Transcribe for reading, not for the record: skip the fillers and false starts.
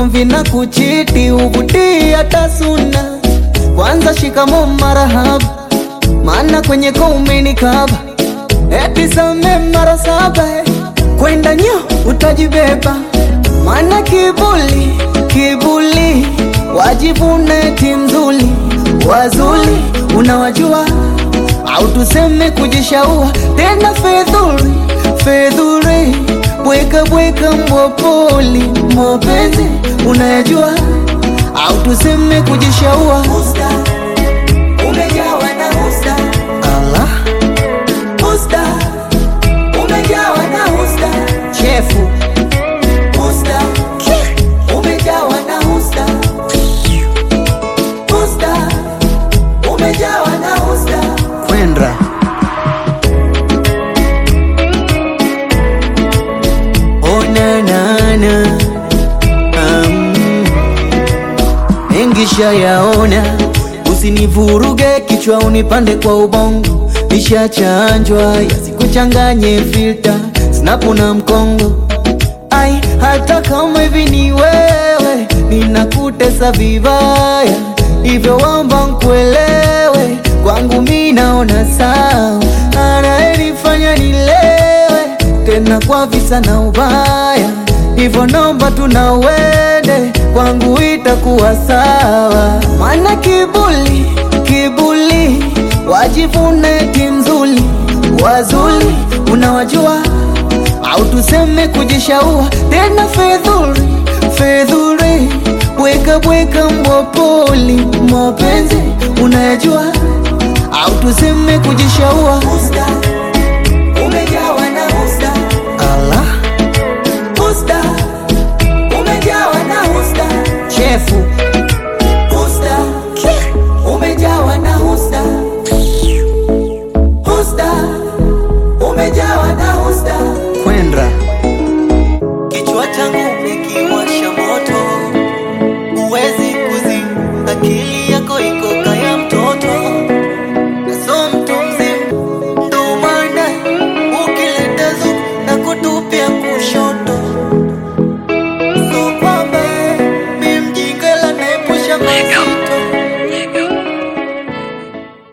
ugomvi na kuchiti, uvuti hata suna. Kwanza shikamoo marahaba, maana kwenye umenikaba. Eti same mara 7, kwenda nyo utajibeba. Maana kibuli, wajivune timzuli. Wazuli unawajua, au tuseme kujishaua. Tena fedhuri, bweka mwopoli. Mapenzi unayajua, au tuseme kujishaua. Husda, umejawa na husda. Allah, husda, umejawa na husda. Chefu, husda, umejawa na husda. Husda, umejawa na husda. Kwendra Engisha yaona, usinivuruge kichwa unipande kwa ubongo. Nishachanjwa yasikuchanganye filter, snapu na mkongo. Ai, hata kama hivi ni wewe, ninakutesa vibaya. Hivyo wamba nkuelewe, kwangu mimi naona sawa. Anayenifanya nilewe, tena kwa visa na ubaya. Hivyo nomba tunawende, kwangu itakuwa sawa. Maana kibuli, wajivune timzuli. Wazuli unawajua, au tuseme kujishaua. Tena fedhuri, bweka mwopoli. Mapenzi unayajua, au tuseme kujishaua. Husda, umejawa na husda. Allah, husda, umejawa na husda. Chefu.